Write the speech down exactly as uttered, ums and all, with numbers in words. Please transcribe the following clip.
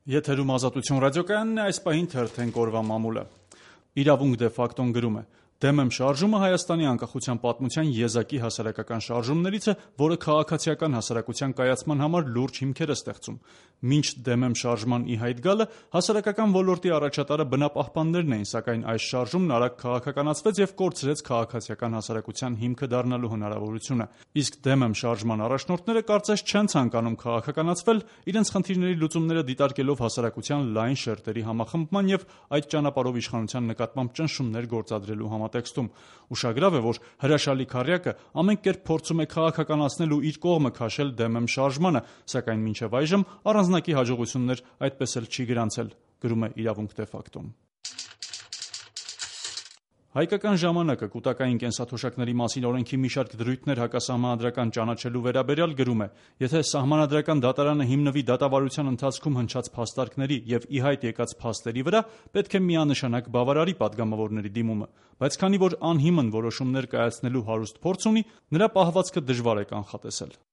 Եթերում Ազատություն ռադիոկայանն է, այս պահին թերթենք օրվա մամուլը։ Իրավունք դե ֆակտոն գրում է. Դեմ եմ շարժումը Հայաստանի անկախության պատմության եզակի հասարակական շարժումներից է, որը քաղաքացիական հասարակության կայացման համար լուրջ հիմքեր է ստեղծում։ Մինչ դեմ եմ շարժման ի հայտ գալը հասարակական ոլորտի առաջատարը բնապահպաններն էին, սակայն այս շարժումն արագ քաղաքականացվեց եւ կորցրեց քաղաքացիական հասարակության հիմքը դառնալու հնարավորությունը։ Իսկ դեմ եմ շարժման առաջնորդները կարծես չեն ցանկանում քաղաքականացվել, իրենց խնդիրների լուծումները դիտարկելով հասարակության լայն շերտերի համախմբման եւ այդ ճանապարհով իշխանության նկատմամբ ճնշումներ գործադրելու համատեքստում։ Ուշագրավ է, որ հրաշալի քառյակը ամեն կերպ փորձում է քաղաքականացնել ու իր կողմը քաշել դեմ եմ շարժմանը, սակայն մինչև այժմ առանձնակի հաջողություններ այդպես էլ չի գրանցել, գրում է Իրավունք դե ֆակտոն։ Հայկական ժամանակը կուտակային կենսաթոշակների մասին օրենքի մի շարք դրույթներ հակասահմանադրական ճանաչելու վերաբերյալ գրում է. եթե սահմանադրական դատարանը հիմնվի դատավարության ընթացքում հնչած փաստարկների եւ ի հայտ եկած փաստերի վրա, պետք է միանշանակ բավարարի պատգամավորների դիմումը, բայց քանի որ անհիմն որոշումներ կայացնելու հարուստ փորձ ունի, նրա պահվածքը դժվար է կանխատեսել։